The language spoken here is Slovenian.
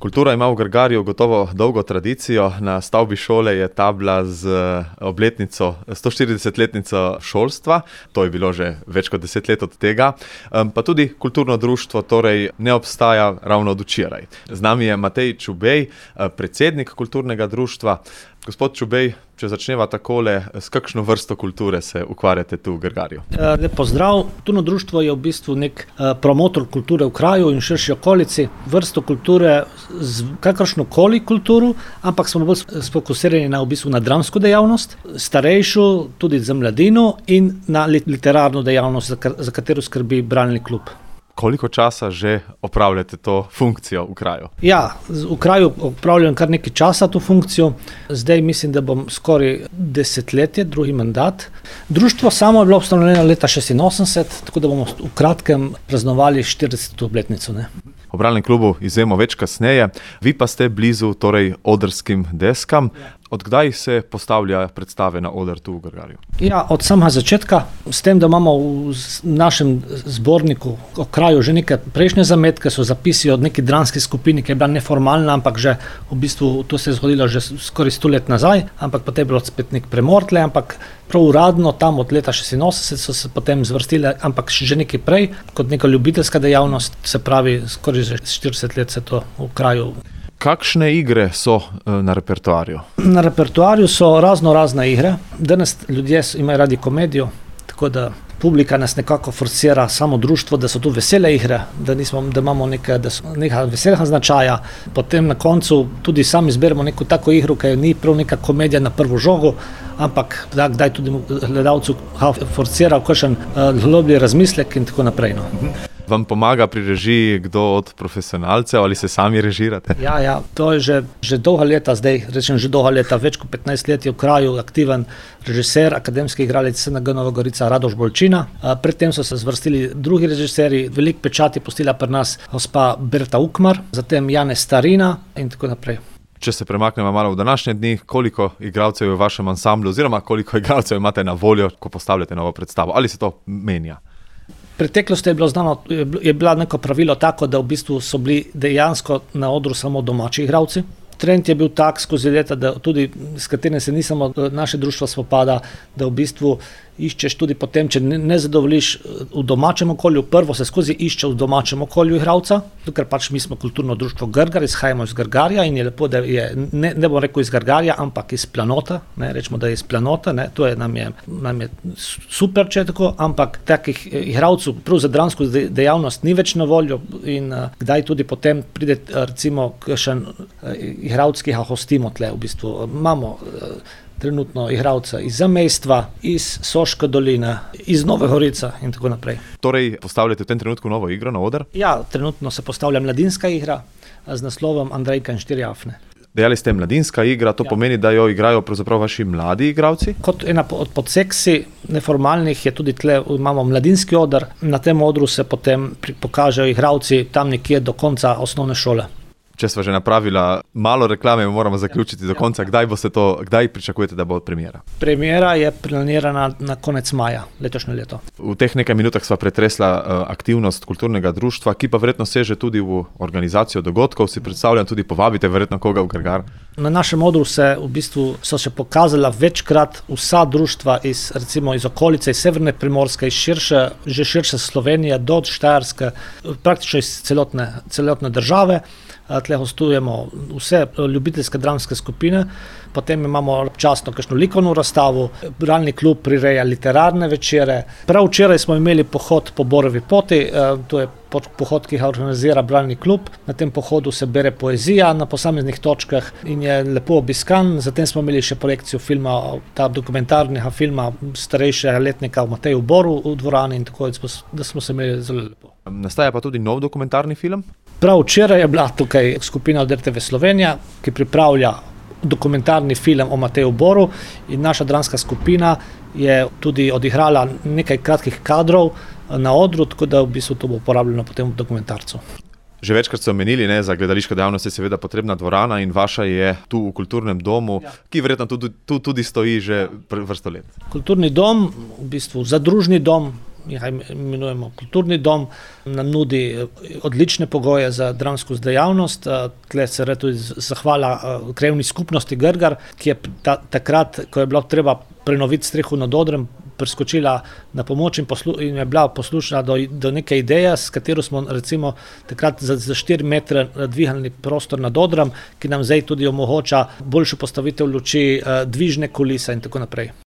Kultura ima v Grgarju gotovo dolgo tradicijo. Na stavbi šole je tabla z obletnico, 140-letnico šolstva. To je bilo že več kot 10 let od tega. Pa tudi kulturno društvo torej ne obstaja ravno od včeraj. Z nami je Matej Čubej, predsednik kulturnega društva. Gospod Čubej, če začneva takole, s kakšno vrsto kulture se ukvarjate tu v Grgarju? Lep pozdrav. Kulturno društvo je v bistvu nek promotor kulture v kraju in širši okolici. Vrsto kulture z kakršnokoli kulturo, ampak smo bolj sfokusirani na, v bistvu, na dramsko dejavnost, starejšo, tudi za mladino in na literarno dejavnost, za katero skrbi bralni klub. Koliko časa že opravljate to funkcijo v kraju? Ja, v kraju opravljam kar nekaj časa to funkcijo. Zdaj mislim, da bom skoraj desetletje, drugi mandat. Društvo samo je bilo ustanovljeno leta 86, tako da bomo v kratkem praznovali 40. obletnico. O bralnem klubu izvemo več kasneje. Vi pa ste blizu torej odrskim deskam. Od kdaj se postavlja predstave na oder tu v Grgarju? Ja, od samega začetka, s tem, da imamo v našem zborniku o kraju že neke prejšnje zametke, so zapisi od neki dramski skupini, ki je bila neformalna, ampak že v bistvu to se je zgodilo že skoraj 100 let nazaj, ampak potem je bilo spet nek premortle, ampak prav uradno tam od leta 86 so se potem zvrstile, ampak že nekaj prej, kot neka ljubiteljska dejavnost, se pravi, skoraj že 40 let se to v kraju. Kakšne igre so na repertoarju? Na repertoarju so razne igre. Danes ljudje imajo radi komedijo, tako da publika nas nekako forsira, samo društvo, da so tu vesele igre, da imamo nekaj veselega značaja. Potem na koncu tudi sami izberemo neko tako igro, ki ni prav neka komedija na prvo žogo, ampak kdaj tudi gledalcu forsira v kakšen globlji razmislek in tako naprej. Vam pomaga pri režiji kdo od profesionalcev ali se sami režirate? Ja, to je že dolga leta, več kot 15 let je v kraju aktiven režiser, akademski igralec SNG Nova Gorica Radoš Bolčina. Predtem so se zvrstili drugi režiserji, velik pečat je pustila pri nas gospa Berta Ukmar, zatem Janez Starina in tako naprej. Če se premaknemo malo v današnje dni, koliko igralcev je v vašem ansamblu oziroma koliko igralcev imate na voljo, ko postavljate novo predstavo? Ali se to menja? V preteklosti je bilo znano, je bilo neko pravilo tako, da v bistvu so bili dejansko na odru samo domači igralci. Trend je bil tak skozi leta, da tudi s katerim se ni samo naše društvo spopada, da v bistvu iščeš tudi potem, če ne zadovoljiš v domačem okolju, prvo se skozi išče v domačem okolju igralca, ker pač mi smo kulturno društvo Grgar, izhajamo iz Grgarja in je lepo, da je, ne bom rekel iz Grgarja, ampak iz Planota, rečemo, da je iz Planota, to je nam je super, če je tako, ampak takih igralcev prav za dramsko dejavnost ni več na voljo in kdaj tudi potem pride recimo kakšen igralec, ki ga hostimo tle, v bistvu imamo trenutno igralca iz Zamejstva, iz Soške doline, iz Nove Gorice in tako naprej. Torej, postavljate v tem trenutku novo igro na oder? Ja, trenutno se postavlja mladinska igra z naslovom Andrejka in 4 afne. Dejali ste mladinska igra, to pomeni, da jo igrajo pravzaprav vaši mladi igralci? Kot ena od podseksij neformalnih je tudi tle, imamo mladinski oder, na tem odru se potem pokažejo igralci tam nekje do konca osnovne šole. Če sva že napravila malo reklame, moramo zaključiti do konca. Kdaj pričakujete, da bo premiera? Premiera je planirana na konec maja letošnje leto. V teh nekaj minutah sva pretresla aktivnost kulturnega društva, ki pa verjetno seže tudi v organizacijo dogodkov. Si predstavljam, tudi povabite verjetno koga v Grgar? Na našem odru v bistvu so še pokazala večkrat vsa društva recimo iz okolice, iz Severne Primorske, že širše Slovenije do Štajerske, praktično iz celotne države. Tle hostujemo vse ljubiteljske dramske skupine, potem imamo občasno kakšno likovno razstavo, bralni klub prireja literarne večere. Prav včeraj smo imeli pohod po Borovi poti, to je pohod, ki ga organizira bralni klub. Na tem pohodu se bere poezija na posameznih točkah in je lepo obiskan. Zatem smo imeli še projekcijo filma, dokumentarnega filma starejšega letnika v Mateju Boru v dvorani in tako, da smo se imeli zelo lepo. Nastaja pa tudi nov dokumentarni film? Prav včeraj je bila tukaj skupina od RTV Slovenija, ki pripravlja dokumentarni film o Mateju Boru in naša dramska skupina je tudi odigrala nekaj kratkih kadrov na odru, tako da v bistvu to bo uporabljeno potem v dokumentarcu. Že večkrat ste omenili, za gledališko dejavnost je seveda potrebna dvorana in vaša je tu v kulturnem domu, ki verjetno tu tudi stoji že vrsto let. Kulturni dom, v bistvu zadružni dom, imenujemo kulturni dom, nam nudi odlične pogoje za dramsko dejavnost. Tle se re tudi zahvala krajevni skupnosti Grgar, ki je takrat, ko je bilo treba prenoviti streho nad odrem, priskočila na pomoč in je bila poslušna do neke ideje, s katero smo recimo takrat za 4 metre dvignili prostor nad odrom, ki nam zdaj tudi omogoča boljšo postavitev luči, dvižne kulise in tako naprej.